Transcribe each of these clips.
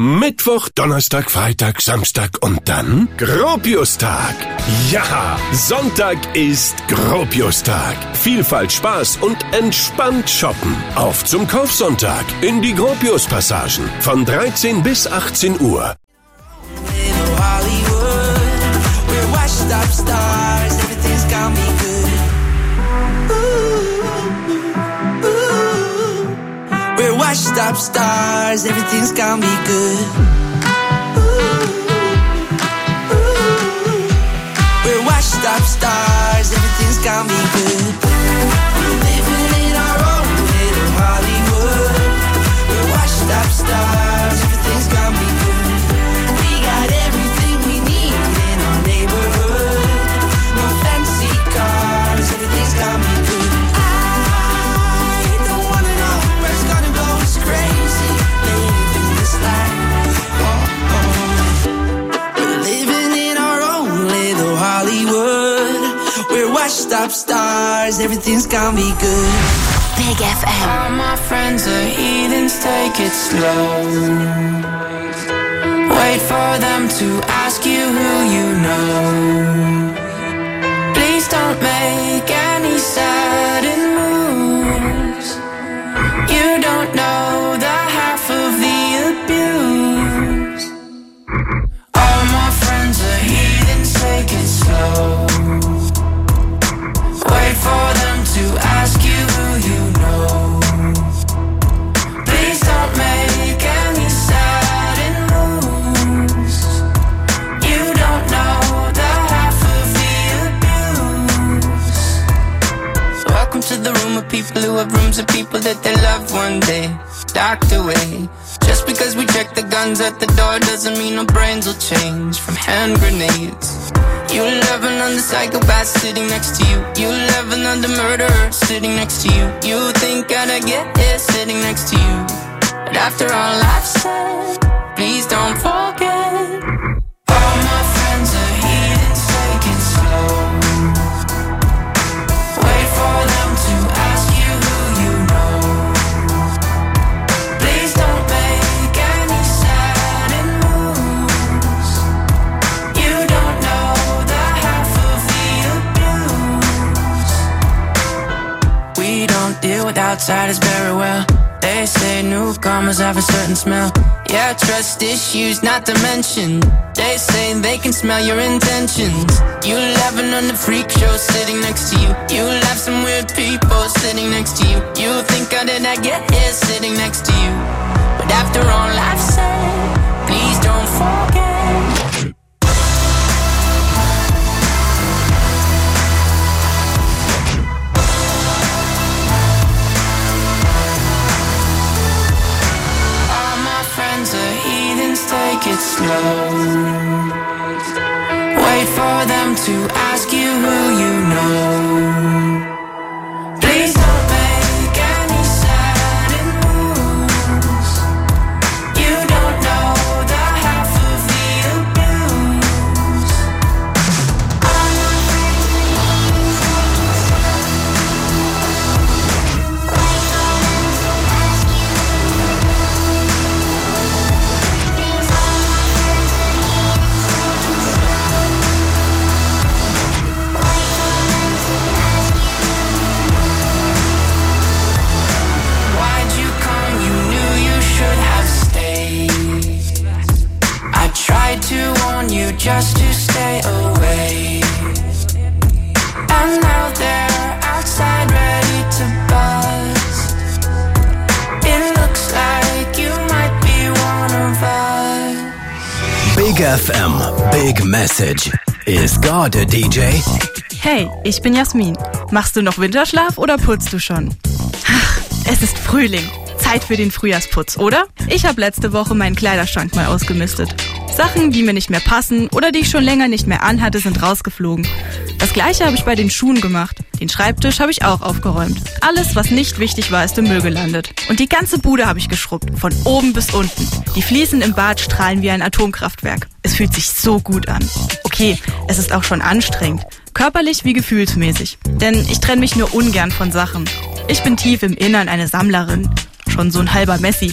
Mittwoch, Donnerstag, Freitag, Samstag und dann Gropius-Tag. Ja, Sonntag ist Gropius-Tag. Vielfalt, Spaß und entspannt shoppen. Auf zum Kaufsonntag in die Gropius-Passagen von 13 bis 18 Uhr. We're washed up stars, everything's gonna be good. We're washed up stars, everything's gonna be good. We're living in our own little Hollywood. We're washed up stars, everything's gonna be good. We got everything we need in our neighborhood. No fancy cars, everything's gonna be good. Crazy, living this life. We're living in our own little Hollywood. We're washed up stars, everything's gonna be good. Big FM. All my friends are heathens, take it slow. Wait for them to ask you who you know. Please don't make any sudden moves. You don't know the half of the abuse. All my friends are heathens, take it slow. Wait for them to ask you who you know. Please don't make any sudden moves. You don't know the half of the abuse. Welcome to the room of people who have rooms of people that they love one day docked away. Just because we check the guns at the door doesn't mean our brains will change from hand grenades. You love another psychopath sitting next to you. You love another murderer sitting next to you. You think I'd get here sitting next to you. But after all I've said, please don't forget. All my friends are heathens, take it slow. Wait for them to ask you who you know. Please don't make any sudden moves. You don't know the half of the abuse. We don't deal with outsiders very well. They say newcomers have a certain smell. Yeah, trust issues not to mention. They say they can smell your intentions. You laughing on the freak show sitting next to you. You laugh some weird people sitting next to you. You think how did I get here sitting next to you. But after all I've said, please don't forget. All my friends are heathens, take it slow. Wait for them to ask you who you know. Please don't make any sudden moves. You don't know the half of the abuse. All my friends are heathens, take it slow. Wait for them to ask you who you know. Please all my friends are heathens, take it slow. Why'd you come? You knew you should have stayed. I tried to warn you just to stay away. And now they're outside ready to buzz. It looks like you might be one of us. Big FM, Big Message. Ist God a DJ? Hey, ich bin Jasmin. Machst du noch Winterschlaf oder putzt du schon? Ach, es ist Frühling. Zeit für den Frühjahrsputz, oder? Ich habe letzte Woche meinen Kleiderschrank mal ausgemistet. Sachen, die mir nicht mehr passen oder die ich schon länger nicht mehr anhatte, sind rausgeflogen. Das gleiche habe ich bei den Schuhen gemacht. Den Schreibtisch habe ich auch aufgeräumt. Alles, was nicht wichtig war, ist im Müll gelandet. Und die ganze Bude habe ich geschrubbt, von oben bis unten. Die Fliesen im Bad strahlen wie ein Atomkraftwerk. Es fühlt sich so gut an. Okay, es ist auch schon anstrengend. Körperlich wie gefühlsmäßig. Denn ich trenne mich nur ungern von Sachen. Ich bin tief im Innern eine Sammlerin. Schon so ein halber Messi.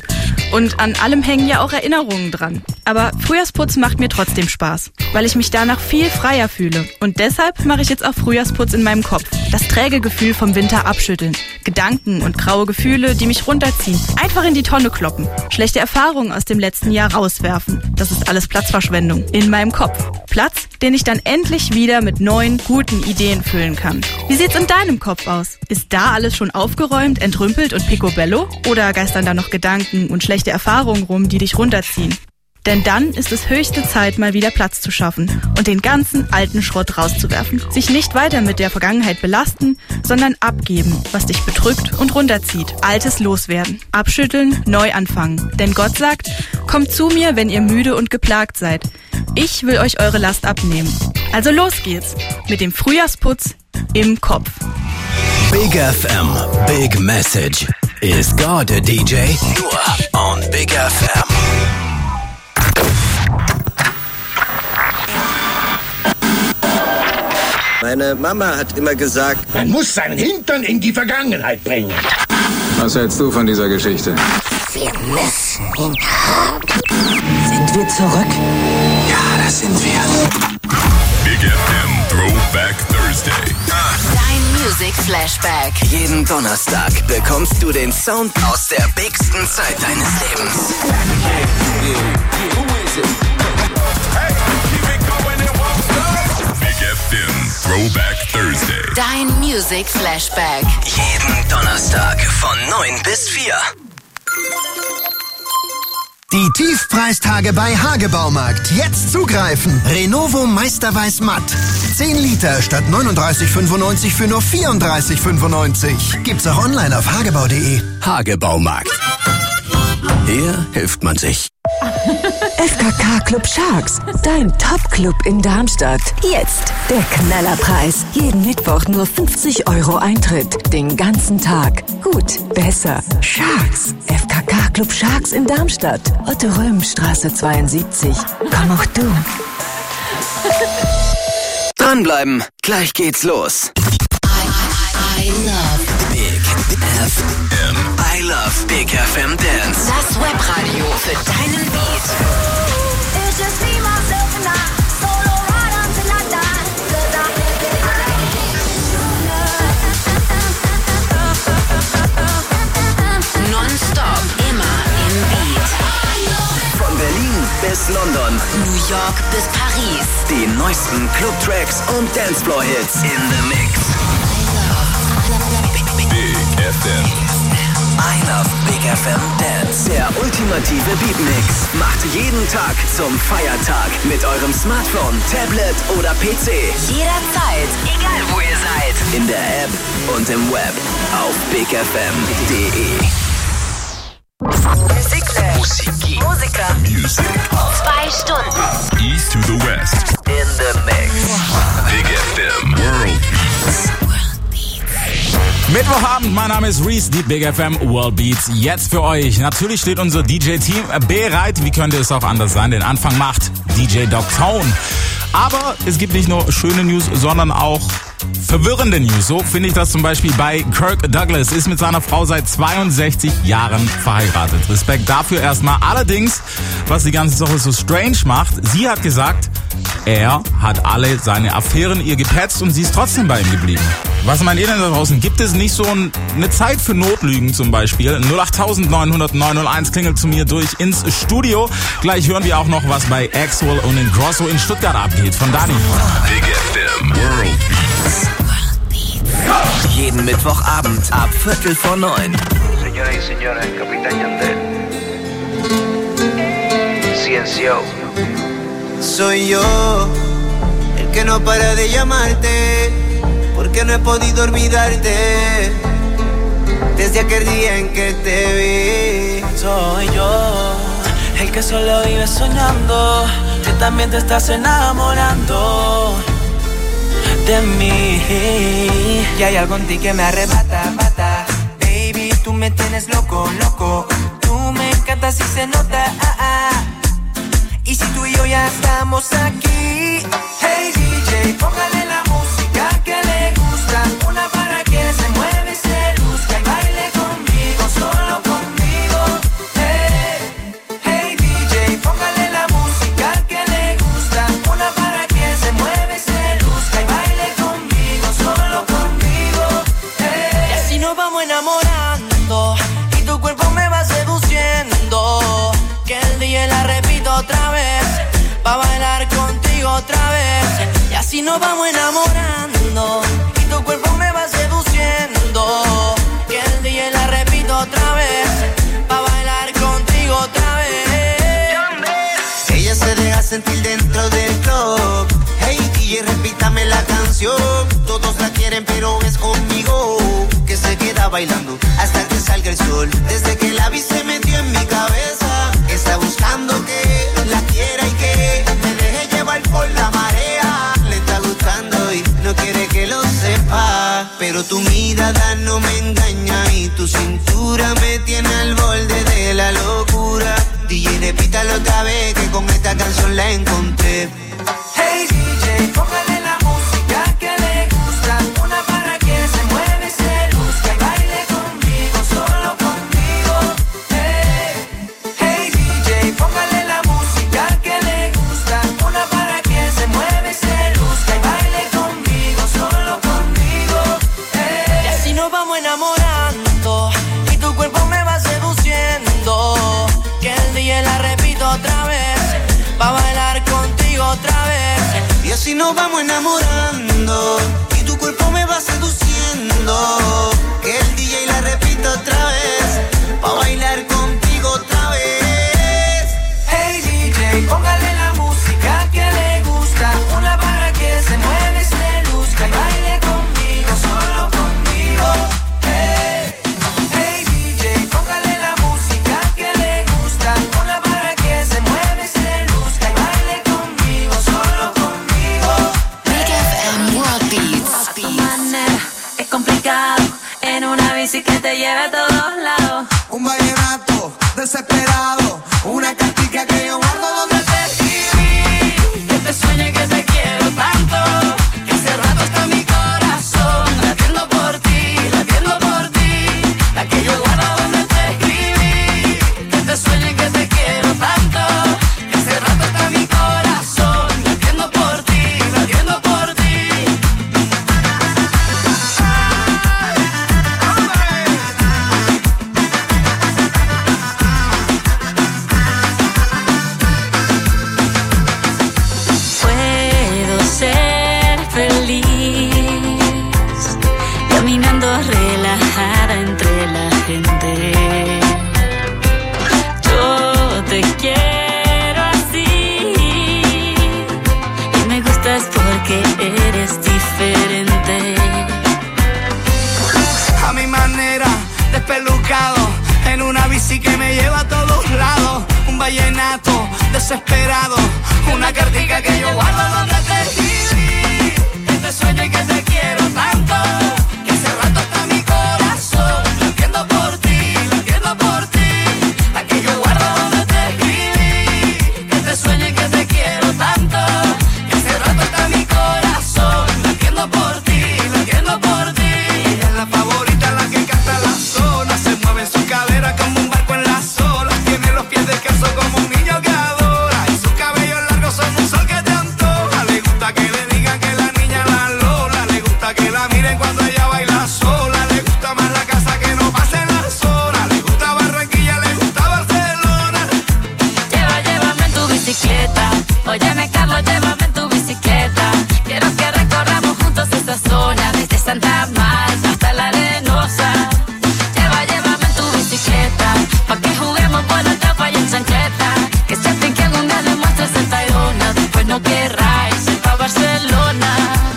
Und an allem hängen ja auch Erinnerungen dran. Aber Frühjahrsputz macht mir trotzdem Spaß, weil ich mich danach viel freier fühle. Und deshalb mache ich jetzt auch Frühjahrsputz in meinem Kopf. Das träge Gefühl vom Winter abschütteln. Gedanken und graue Gefühle, die mich runterziehen. Einfach in die Tonne kloppen. Schlechte Erfahrungen aus dem letzten Jahr rauswerfen. Das ist alles Platzverschwendung in meinem Kopf. Platz, den ich dann endlich wieder mit neuen, guten Ideen füllen kann. Wie sieht's in deinem Kopf aus? Ist da alles schon aufgeräumt, entrümpelt und picobello? Oder geistern da noch Gedanken und schlechte Erfahrungen rum, die dich runterziehen? Denn dann ist es höchste Zeit, mal wieder Platz zu schaffen und den ganzen alten Schrott rauszuwerfen. Sich nicht weiter mit der Vergangenheit belasten, sondern abgeben, was dich bedrückt und runterzieht. Altes loswerden, abschütteln, neu anfangen. Denn Gott sagt, kommt zu mir, wenn ihr müde und geplagt seid. Ich will euch eure Last abnehmen. Also los geht's mit dem Frühjahrsputz im Kopf. Big FM, Big Message. Ist God a DJ? Nur on Big FM. Meine Mama hat immer gesagt, man muss seinen Hintern in die Vergangenheit bringen. Was hältst du von dieser Geschichte? Wir müssen ihn haben. Sind wir zurück? Ja, das sind wir. Big FM Throwback Thursday. Dein Music Flashback. Jeden Donnerstag bekommst du den Sound aus der bigsten Zeit deines Lebens. Big FM Throwback Thursday. Dein Music Flashback. Jeden Donnerstag von 9 bis 4. Die Tiefpreistage bei Hagebaumarkt. Jetzt zugreifen. Renovo Meisterweiß Matt. 10 Liter statt 39,95 für nur 34,95. Gibt's auch online auf hagebau.de. Hagebaumarkt. Hier hilft man sich. FKK Club Sharks, dein Top-Club in Darmstadt. Jetzt der Knallerpreis. Jeden Mittwoch nur 50 € Eintritt. Den ganzen Tag. Gut, besser. Sharks. FKK Club Sharks in Darmstadt. Otto-Röhm-Straße 72. Komm auch du. Dranbleiben, gleich geht's los. I love Big FM. I love Big FM Dance. das Webradio für deinen Beat. It's just me, myself and I. Solo ride until I die. 'Cause Nonstop, immer im Beat. Von Berlin bis London. New York bis Paris. Die neuesten Clubtracks und Dancefloor-Hits in the Mix. Big FM. I love Big FM Dance. Der ultimative Beatmix macht jeden Tag zum Feiertag mit eurem Smartphone, Tablet oder PC. Jederzeit, egal wo ihr seid. In der App und im Web auf bigfm.de. Musik. Music. 2 Stunden. East to the West. In the Mix. Big FM World Beats. Mittwochabend, mein Name ist Reese, die Big FM World Beats. Jetzt für euch. Natürlich steht unser DJ-Team bereit. Wie könnte es auch anders sein? Den Anfang macht DJ Dogtown. Aber es gibt nicht nur schöne News, sondern auch verwirrende News. So finde ich das zum Beispiel bei Kirk Douglas. Ist mit seiner Frau seit 62 Jahren verheiratet. Respekt dafür erstmal. Allerdings, was die ganze Sache so strange macht, sie hat gesagt, er hat alle seine Affären ihr gepetzt und sie ist trotzdem bei ihm geblieben. Was meint ihr denn da draußen? Gibt es nicht so eine Zeit für Notlügen zum Beispiel? 08900 901 klingelt zu mir durch ins Studio. Gleich hören wir auch noch, was bei Axwell und in Grosso in Stuttgart abgeht. Von Dani. Big FM World Beats. Jeden Mittwochabend ab 8:45. Señoras y señores, Capitán Yandel. Ciencio. Soy yo, el que no para de llamarte, porque no he podido olvidarte, desde aquel día en que te vi. Soy yo, el que solo vive soñando, que también te estás enamorando de mí. Y hay algo en ti que me arrebata, bata. Baby, tú me tienes loco, loco. Tú me encantas y se nota, Y si tú y yo ya estamos aquí, hey DJ, póngale la música que le gusta, una para que se mueva y se luzca y baile conmigo, solo conmigo, hey. otra vez, pa' bailar contigo otra vez. Y así nos vamos enamorando y tu cuerpo me va seduciendo. Que el DJ la repito otra vez, pa' bailar contigo otra vez. Ella se deja sentir dentro del club. Hey DJ, repítame la canción. Todos la quieren pero es conmigo que se queda bailando hasta que salga el sol. Desde que la vi se metió en mi cabeza. Está buscando que la quiera y que me deje llevar por la marea. Le está gustando y no quiere que lo sepa, pero tu mirada no me engaña y tu cintura me tiene al borde de la locura. DJ, repítalo otra vez que con esta canción la encontré. Hey DJ, póngale la música que le gusta, una para que se mueve y se luzca y baile conmigo, solo conmigo. Hey DJ, póngale la música que le gusta, una para que se mueve y se luzca y baile conmigo, solo conmigo. Y así nos vamos enamorando y tu cuerpo me va seduciendo. Que el día la repito otra vez, pa' bailar contigo otra vez. Y así nos vamos enamorando y tu cuerpo me va seduciendo. Que el DJ la repita otra vez, pa' bailar contigo otra vez. Hey DJ, póngale la música que le gusta, una para que se mueve y se luzca y baile conmigo, solo conmigo. Hey DJ, póngale la música que le gusta, una para que se mueve y se luzca y baile conmigo, solo conmigo. Big FM World Beats. A tu manera es complicado en una bici que te lleve a todos lados. Un vallenato desesperado, una cartica que yo guardo donde te escribí. Que te sueñe que te quiero tanto, que hace rato está mi corazón latiendo por ti, latiendo por ti. La que yo guardo donde te escribí. Que te sueñe que te quiero tanto, que hace rato está mi corazón latiendo por ti, latiendo por ti. Puedo ser feliz caminando relajada entre la gente. Yo te quiero así y me gustas porque eres diferente. A mi manera, despelucado, en una bici que me lleva a todos lados. Un vallenato desesperado, una cartica que yo guardo donde te escribí. Que te sueño y que te quiero tanto, que hace rato está mi corazón latiendo por ti, latiendo por ti. La que yo guardo donde te escribí. Que te sueño y que te quiero tanto, que hace rato está mi corazón latiendo por ti, latiendo por ti. Ella es la favorita, la que canta la zona, se mueve en su cadera como un barco en las olas. Tiene los pies descalzos como un niño que adora y sus cabellos largos son un sol que te antoja. Le gusta que le digan que la niña la Lola, le gusta que la miren cuando ella baila sola. Le gusta más la casa que no pase en la zona. Le gusta Barranquilla, le gusta Barcelona. Llévame en tu bicicleta. Óyeme, Carlos, llévame en tu bicicleta. Quiero que recorramos juntos esta zona, desde Santa Marta hasta la Arenosa. Llévame en tu bicicleta, pa' que juguemos por la tapa y en chancleta. Que sienten que algún día demuestres el Tayrona, después no querráis ir pa' Barcelona.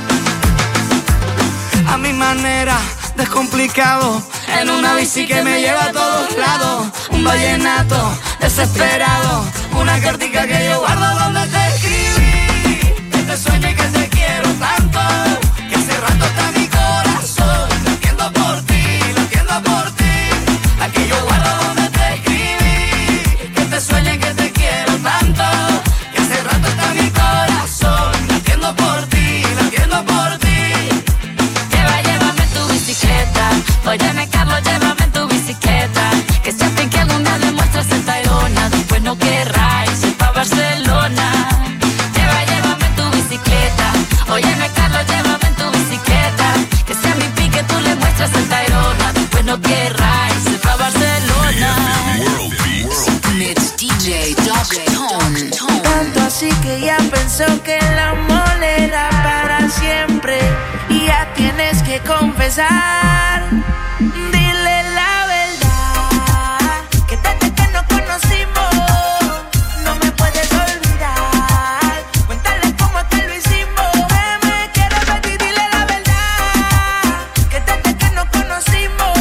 A mi manera, descomplicado, en una bici que me lleva a todos lados. Un vallenato desesperado, una cartica que yo guardo donde te escribí. Que te sueño y que te quiero tanto, que hace rato está mi corazón latiendo por ti, latiendo por ti. La que yo guardo donde te escribí. Que te sueño y que te quiero tanto, que hace rato está mi corazón latiendo por ti, latiendo por ti. Llévame en tu bicicleta. Óyeme, Carlos, llévame en tu bicicleta. Que sienten que algún día demuestres el Tayrona, después no querráis ir pa' Barcelona. Llévame en tu bicicleta. Óyeme, Carlos, llévame en tu bicicleta. Que sea mi pique, tú le muestras el Tayrona, después no querráis ir pa' Barcelona. Mit DJ Dr. Tone. que ella pensó que el amor era para siempre. Y ya tienes que confesar. Dile la verdad, que desde que nos conocimos no me puedes olvidar. Cuéntale cómo es que lo hicimos, que me quieres ver y dile la verdad, que desde que nos conocimos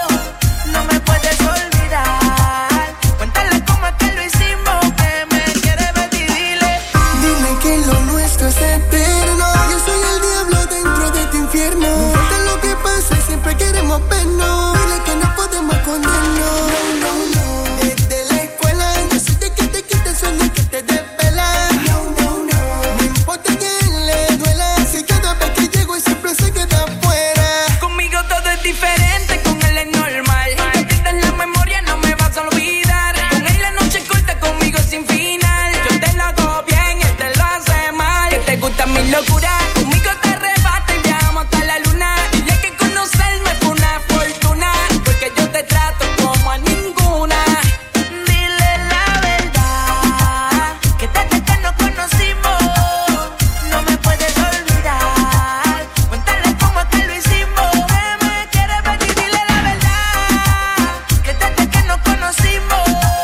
no me puedes olvidar. Cuéntale cómo es que lo hicimos, que me quieres ver y dile. Dile que lo nuestro es eterno. Yo soy el diablo dentro de tu infierno. No importa lo que pase, siempre queremos vernos. Dile que no podemos escondernos. No, no. Desde la escuela yo soy de que te quita el sueño, que te desvela. No, no, no. No importa que le duela, si cada vez que llego y siempre se queda afuera. Conmigo todo es diferente, con él es normal. Te quita en la memoria, no me vas a olvidar. Con él la noche corta, conmigo sin final. Yo te lo hago bien, él te lo hace mal. Que te gusta mi locura, conmigo te arrebata y viajamos hasta la luna. Dile que conocerme fue una fortuna, porque yo te trato como a ninguna. Dile la verdad, que desde que nos conocimos no me puedes olvidar. Cuéntale cómo es que lo hicimos, que me quieres ver y dile la verdad, que desde que nos conocimos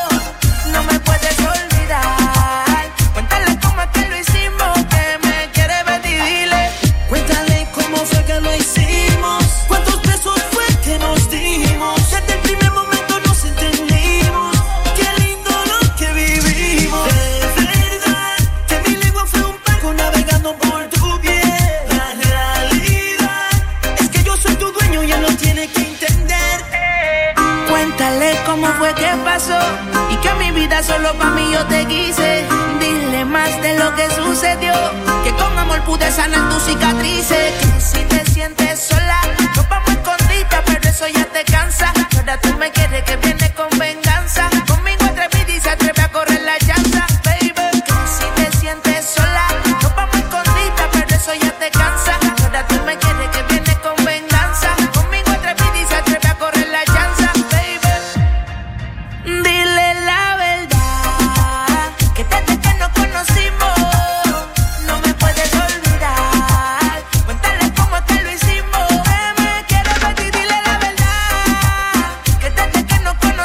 no me puedes olvidar. Cuéntale cómo es que lo hicimos, que me quieres ver y dile. Cuéntale cómo fue que lo hicimos, cuántos besos fue que nos dimos. Desde el primer momento nos entendimos, qué lindo lo que vivimos. De verdad que mi lengua fue un barco navegando por tu piel. La realidad es que yo soy tu dueño y él lo tiene que entender. Cuéntale cómo fue que pasó y que mi vida solo pa' mí yo te quise. Dile más de lo que sucedió, que con amor pude sanar tus cicatrices. Que si te sientes sola, nos vamos escondidas, pero eso ya te cansa. Ahora tú me quieres, que viene con venganza. Conmigo atrevida y se atreve a correr la llanza, baby. Que si te sientes sola, nos vamos escondidas, pero eso ya te cansa. Ahora tú me quieres, que viene con venganza. Conmigo atrevida y se atreve a correr la llanza, baby. Dile la verdad, que desde que nos conocimos no me puedes olvidar. Cuéntale cómo es que lo hicimos, que me quieres ver y dile la verdad, que desde que nos conocimos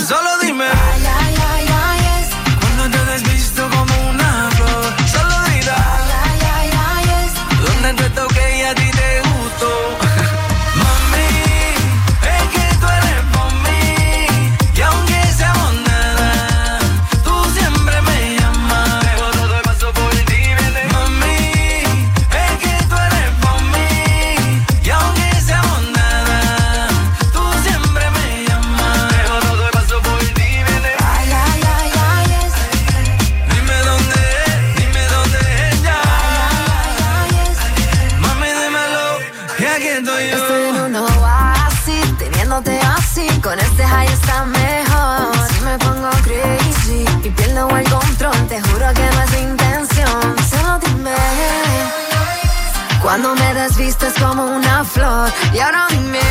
Solo dime. Ay, ay, ay, ay, es. Cuando te desvisto como una flor. Solo dirá. Ay, ay, ay, ay, es. Donde te toqué y a ti te gustó. Mami, es que tú eres por mí. Y aunque seamos nada, tú siempre me llamas. Dejo todo y paso por ti, vete. Mami, es que tú eres por mí. Y aunque seamos nada, tú siempre me llamas. Dejo todo y paso por ti, vete. Ay, ay, ay, ay, es. Dime dónde es ella. Ay, ay, ay, es. Mami, dímelo, y aquí estoy yo. Estoy en un oasis, teniéndote así. Con este high está mejor. Si me pongo crazy y pierdo el control, te juro que no es intención. Solo dime. Cuando me desvistes como una flor. Y ahora dime.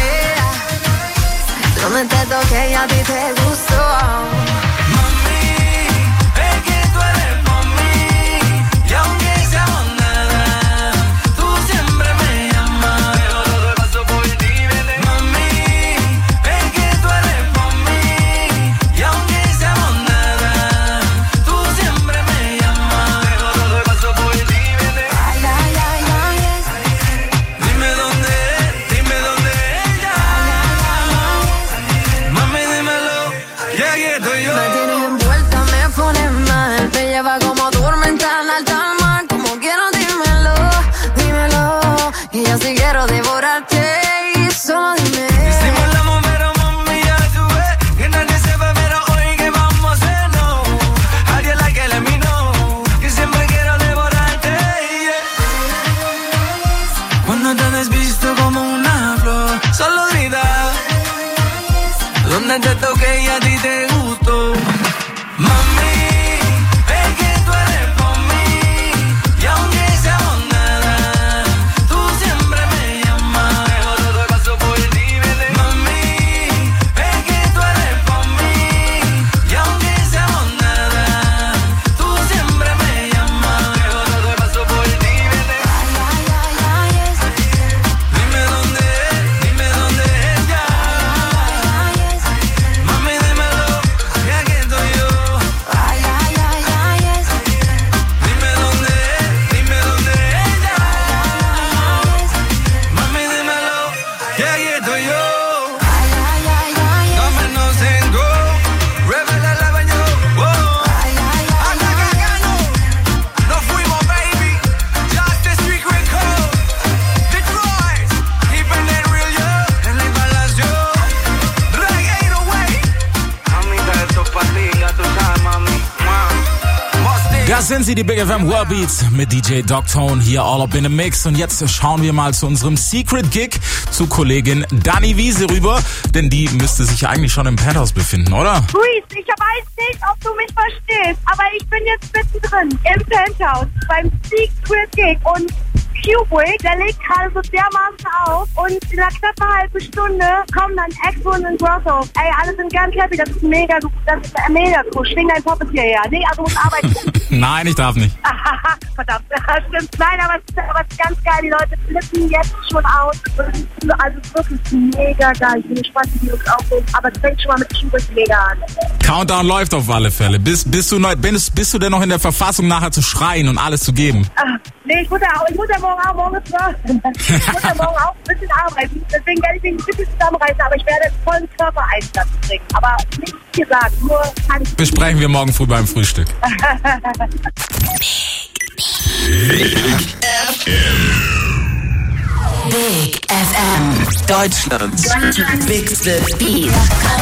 Donde te toqué y a ti te gustó. Mami, es que tú eres por mí. Y aunque seamos nada, tú siempre me llamas. Dejo todo y paso por ti, vete. Mami, es que tú eres por mí. Y aunque seamos nada, tú siempre me llamas. Dejo todo y paso por ti, vete. Ay, ay, ay, ay, es. Dime dónde es ella. Mami, dímelo, y aquí estoy yo. Me tienes envuelta, me pones mal. Me lleva como tormenta en alta mar. Como quiero, dímelo, dímelo. Y yo sí quiero devorarte. Y solo dime. Simulamos, pero mami, ya tú ves que nadie sepa, pero hoy que vamos a hacer, no. How do you like it? Let me know. Que siempre quiero devorarte, yeah. Cuando te desvisto como una flor, solo grita. Donde te toqué y a ti te gustó. Mami, es que tú eres por mí. Y aunque seamos nada, tú siempre me llamas. Dejo todo y paso por ti, vete. Mami, es que tú eres por mí. Y aunque seamos nada, tú siempre me llamas. Dejo todo y paso por ti, vete. Ay, ay, ay, ay, es. Dime dónde es ella. Ay, es. Mami, dímelo, que aquí estoy yo. Ay, ay, ay, ay, es. Dime dónde es ella. Mami, dímelo, que aquí estoy yo. Ay, ay, ay, ay, es. Dame no tengo, revela la baño. Ay, ay, ay, Anda cagando, nos fuimos, baby. Just the secret code. Detroit, keeping it real, yo. En la instalación, like 808. Amiga, esto es pa' ti, ya tú sabes, mami. Das sind sie, die Big FM World Beats mit DJ Dogtone hier all up in the mix. Und jetzt schauen wir mal zu unserem Secret Gig zu Kollegin Dani Wiese rüber, denn die müsste sich ja eigentlich schon im Penthouse befinden, oder? Luis, ich weiß nicht, ob du mich verstehst, aber ich bin jetzt mittendrin im Penthouse beim Secret Gig und Kubrick, der legt gerade so dermaßen auf und in einer knappen halben Stunde kommen dann Exo und Grosso. Ey, alle sind ganz happy, das ist mega cool, schwing dein Poppes hierher. Nee, also muss arbeiten. Nein, ich darf nicht. Verdammt, stimmt. Nein, aber es ist ganz geil, die Leute flippen jetzt schon aus. Also es ist wirklich mega geil. Ich bin gespannt, wie die uns aufnehmen, aber es fängt schon mal mit Kubrick mega an. Countdown läuft auf alle Fälle. Bist du denn noch in der Verfassung, nachher zu schreien und alles zu geben? Nee, ich muss ja morgen ist was. Ich muss ja morgen auch ein bisschen arbeiten. Deswegen werde ich mich ein bisschen zusammenreißen, aber ich werde einen vollen Körpereinsatz bringen. Aber nichts gesagt, nur kann ich. Besprechen wir morgen früh beim Frühstück. Big FM. Deutschlands bigste Beat.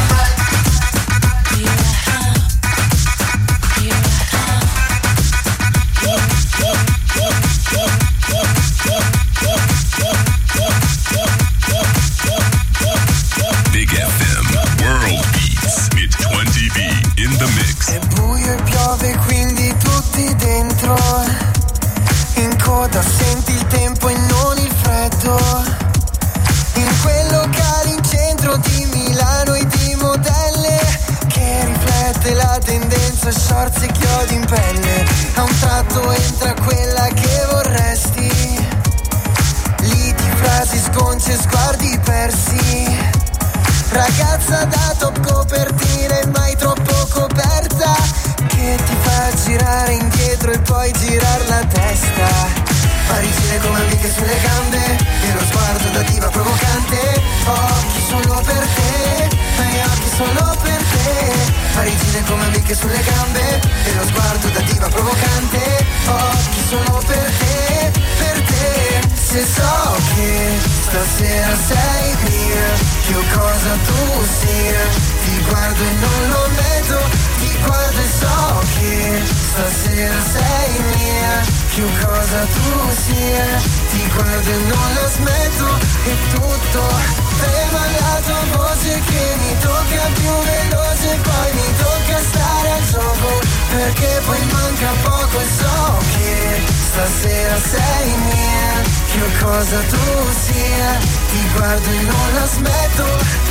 Big FM World Beats mit 20B in the mix. È buio e piove, quindi tutti dentro. In coda senti il tempo e non il freddo. In quel locale in centro di Milano e di modelle, che riflette la tendenza, shorts e chiodi in pelle. A un tratto entra quella che vorresti. Liti, frasi sconce, sguardi persi. ragazza da top copertina e mai troppo coperta, che ti fa girare indietro e poi girar la testa. Parigine come amiche sulle gambe e lo sguardo da diva provocante. Occhi solo per te, miei occhi solo per te. Parigine come amiche sulle gambe e lo sguardo da diva provocante. Occhi solo per te, per te. Se so che stasera sei mia, che cosa tu sia, ti guardo e non lo vedo, ti guardo e so che stasera sei mia, che cosa tu sia, ti guardo e non la smetto, e tutto trema la tua voce che mi tocca più veloce, poi mi tocca stare al gioco, perché poi manca poco e so che stasera sei mia, che cosa tu sia, ti guardo e non la smetto.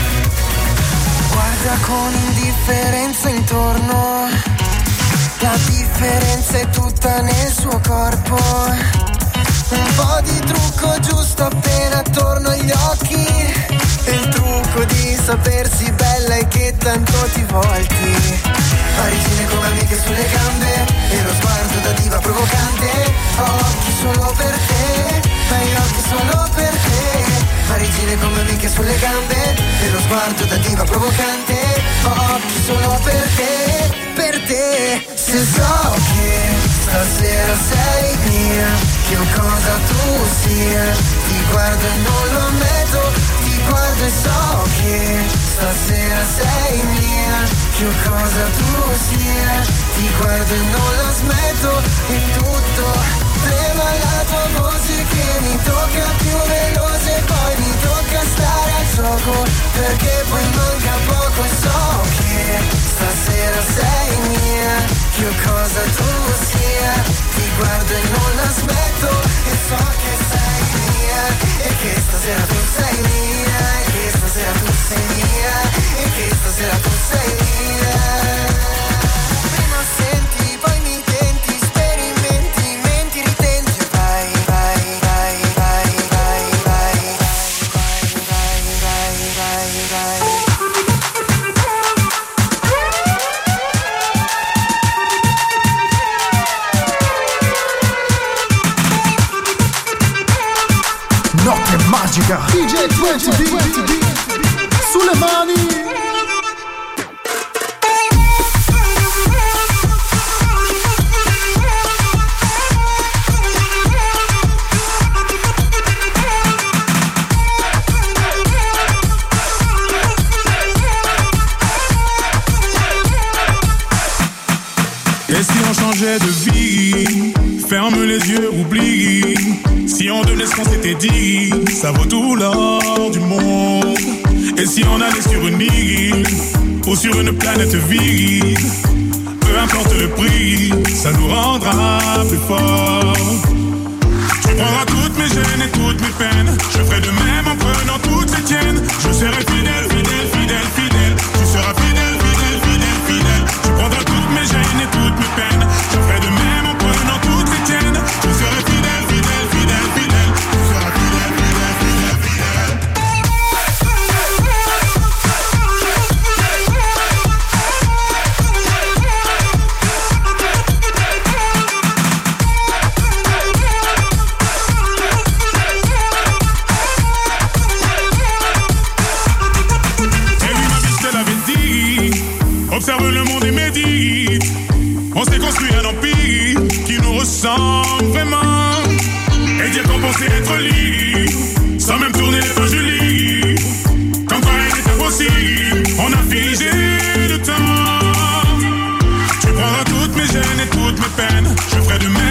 Guarda con indifferenza intorno, la differenza è tutta nel suo corpo. Un po' di trucco giusto appena attorno agli occhi, e il trucco di sapersi bella è che tanto ti volti. Parigine come amiche sulle gambe e lo sguardo da diva provocante. Occhi solo per te, miei occhi solo per te. Parigine come amiche sulle gambe e lo sguardo da diva provocante. Occhi solo per te, per te. Se so che stasera sei mia, che cosa tu sia, ti guardo e non lo ammetto, ti guardo e so che stasera sei mia, che cosa tu sia, ti guardo e non la smetto, e tutto trema la tua voce che mi tocca più veloce, poi mi tocca stare al gioco, perché poi manca poco e so che stasera sei mia, che cosa tu sia, ti guardo e non la smetto, e so che sei mia, e che stasera tu sei mia, e che stasera tu sei mia, e che stasera tu sei mia. Prima senti, poi mi tenti, sperimenti, menti, ritenti, vai, vai, vai, vai, vai, vai, vai, vai, vai, vai, vai. Notte magica, DJ 20B, sulle mani. Et si on changeait de vie, ferme les yeux, oublie. Si on devenait ce qu'on s'était dit, ça vaut tout l'or du monde. Et si on allait sur une île ou sur une planète vide, peu importe le prix, ça nous rendra plus forts. Tu prendras toutes mes gênes et toutes mes peines, je ferai de même en prenant toutes les tiennes. Je serai fidèle, fidèle, fidèle, fidèle. Tu seras fidèle, fidèle, fidèle, fidèle. Tu prendras toutes mes gênes et toutes mes peines, je ferai de même en prenant toutes les tiennes. Je serai fidèle, fidèle, fidèle, fidèle. Tu seras fidèle, fidèle, fidèle, fidèle. Observe le monde et médite. On s'est construit un empire qui nous ressemble vraiment. Et dire qu'on pensait être libre, sans même tourner les pages du livre. Quand quoi rien n'est impossible, on a figé le temps. Tu prendras toutes mes gênes et toutes mes peines, je ferai de même